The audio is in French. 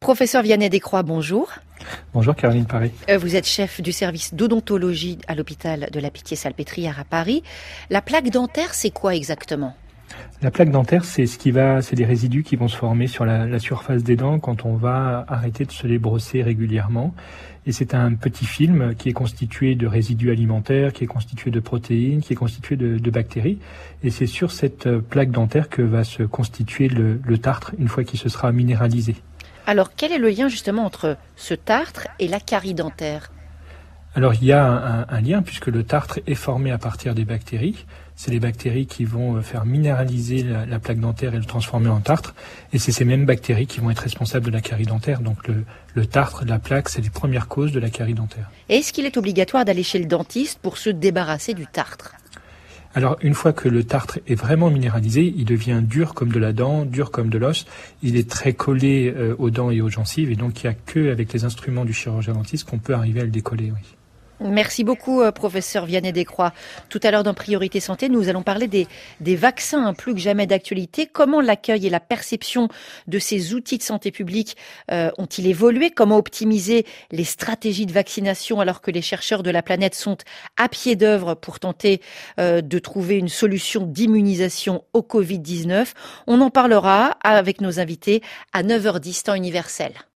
Professeur Vianney Descroix, bonjour. Bonjour Caroline Paré. Vous êtes chef du service d'odontologie à l'hôpital de la Pitié-Salpêtrière à Paris. La plaque dentaire, c'est quoi exactement ? La plaque dentaire, c'est des résidus qui vont se former sur la surface des dents quand on va arrêter de se les brosser régulièrement. Et c'est un petit film qui est constitué de résidus alimentaires, qui est constitué de protéines, qui est constitué de bactéries. Et c'est sur cette plaque dentaire que va se constituer le tartre une fois qu'il se sera minéralisé. Alors, quel est le lien justement entre ce tartre et la carie dentaire ? Alors il y a un lien puisque le tartre est formé à partir des bactéries. C'est les bactéries qui vont faire minéraliser la plaque dentaire et le transformer en tartre. Et c'est ces mêmes bactéries qui vont être responsables de la carie dentaire. Donc le tartre, la plaque, c'est les premières causes de la carie dentaire. Et est-ce qu'il est obligatoire d'aller chez le dentiste pour se débarrasser du tartre ? Alors, une fois que le tartre est vraiment minéralisé, il devient dur comme de la dent, dur comme de l'os. Il est très collé aux dents et aux gencives. Et donc, il n'y a qu'avec les instruments du chirurgien dentiste qu'on peut arriver à le décoller, oui. Merci beaucoup, professeur Vianney Descroix. Tout à l'heure dans Priorité Santé, nous allons parler des vaccins, plus que jamais d'actualité. Comment l'accueil et la perception de ces outils de santé publique ont-ils évolué ? Comment optimiser les stratégies de vaccination alors que les chercheurs de la planète sont à pied d'œuvre pour tenter de trouver une solution d'immunisation au Covid-19 ? On en parlera avec nos invités à 9h10 temps universel.